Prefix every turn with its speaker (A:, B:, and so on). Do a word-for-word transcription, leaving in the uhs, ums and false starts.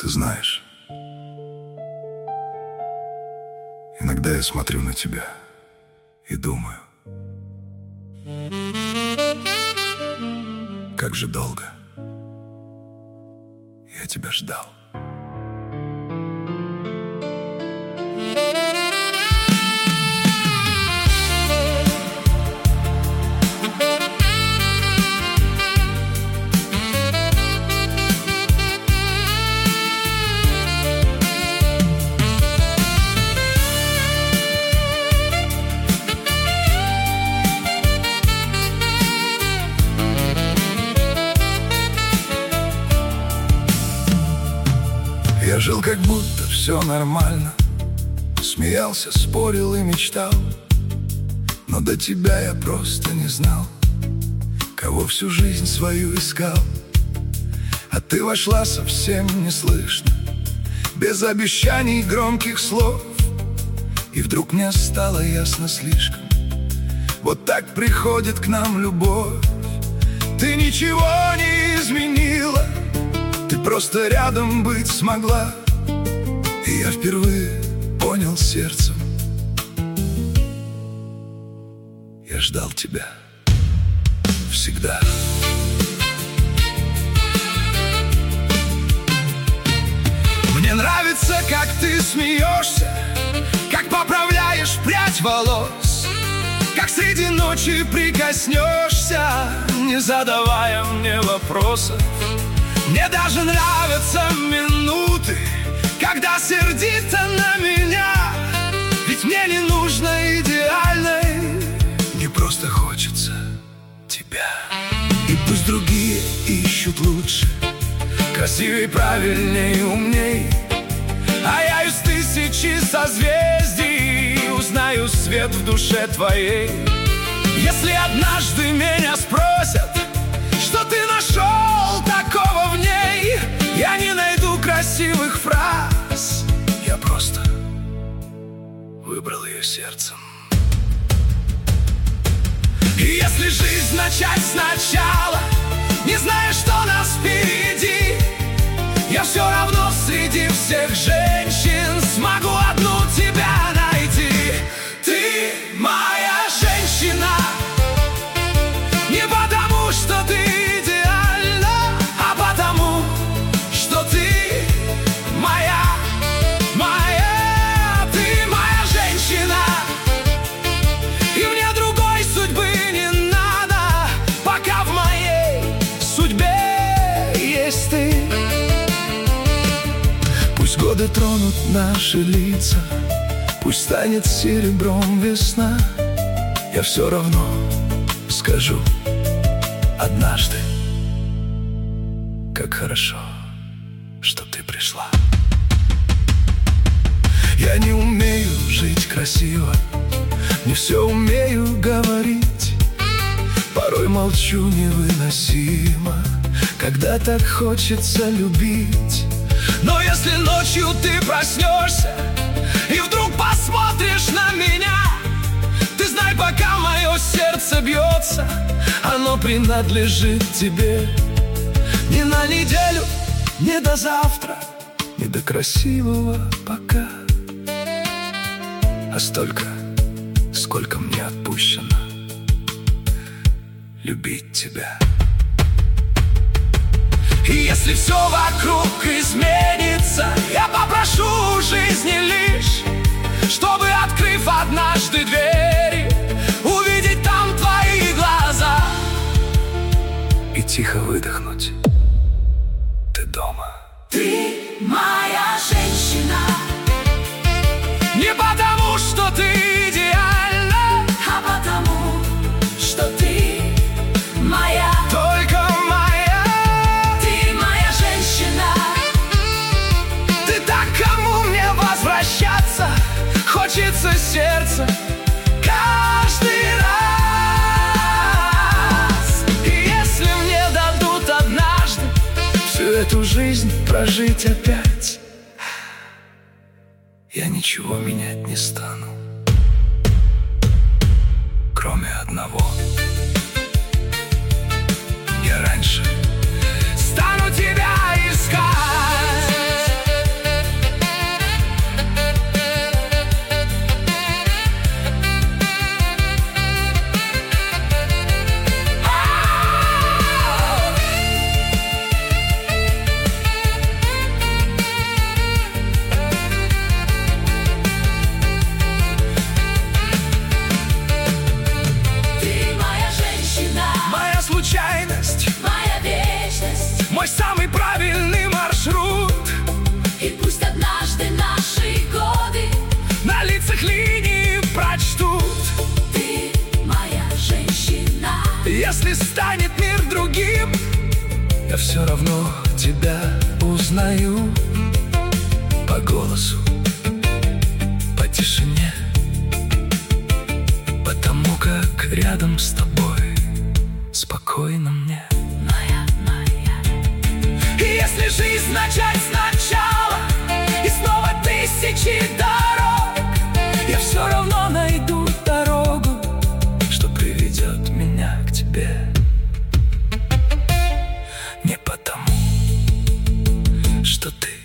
A: Ты знаешь, иногда я смотрю на тебя и думаю, как же долго я тебя ждал. Я жил, как будто все нормально, смеялся, спорил и мечтал, но до тебя я просто не знал, кого всю жизнь свою искал. А ты вошла совсем неслышно, без обещаний громких слов, и вдруг мне стало ясно слишком: вот так приходит к нам любовь. Ты ничего не изменила, ты просто рядом быть смогла. И я впервые понял сердцем: я ждал тебя всегда. Мне нравится, как ты смеешься, как поправляешь прядь волос, как среди ночи прикоснешься, не задавая мне вопросов. Мне даже нравятся минуты, когда сердито на меня, ведь мне не нужно идеальной, мне просто хочется тебя. И пусть другие ищут лучше, красивей, правильней, умней, а я из тысячи созвездий узнаю свет в душе твоей. Если однажды меня спросят, что ты нашел такого в ней, я не найду красивых фраз, я просто выбрал ее сердцем. И если жизнь начать сначала, не зная, что нас впереди, я все равно среди всех женщин смогу одну тебя найти. Ты моя женщина, не потому, что ты идеальна, а потому, что ты моя, моя. Ты моя женщина, и мне другой судьбы не надо, пока в моей судьбе есть ты. Пусть годы тронут наши лица, пусть станет серебром весна, я все равно скажу однажды: как хорошо, что ты пришла. Я не умею жить красиво, не все умею говорить, порой молчу невыносимо, когда так хочется любить. Но если ночью ты проснешься и вдруг посмотришь на меня, ты знай, пока мое сердце бьется, оно принадлежит тебе. Не на неделю, не до завтра, не до красивого пока, а столько, сколько мне отпущено любить тебя. И если все вокруг изменится, я попрошу у жизни лишь, чтобы, открыв однажды двери, увидеть там твои глаза и тихо выдохнуть: ты дома.
B: Ты моя женщина,
A: не потому, что ты идеальна,
B: а потому, что ты моя.
A: только моя.
B: Ты моя женщина,
A: Ты так, кому мне возвращаться хочется сердце каждый раз. И если мне дадут однажды всю эту жизнь прожить опять, я ничего менять не стану, кроме одного: я раньше стану тебя искать.
B: наши годы
A: на лицах линии прочтут.
B: Ты моя женщина.
A: Если станет мир другим, я все равно тебя узнаю. По голосу, по тишине, потому как рядом с тобой спокойно мне.
B: Моя, моя.
A: И если жизнь начать сначала и снова тысячи дорог, я все равно найду дорогу, что приведет меня к тебе. Не потому, что ты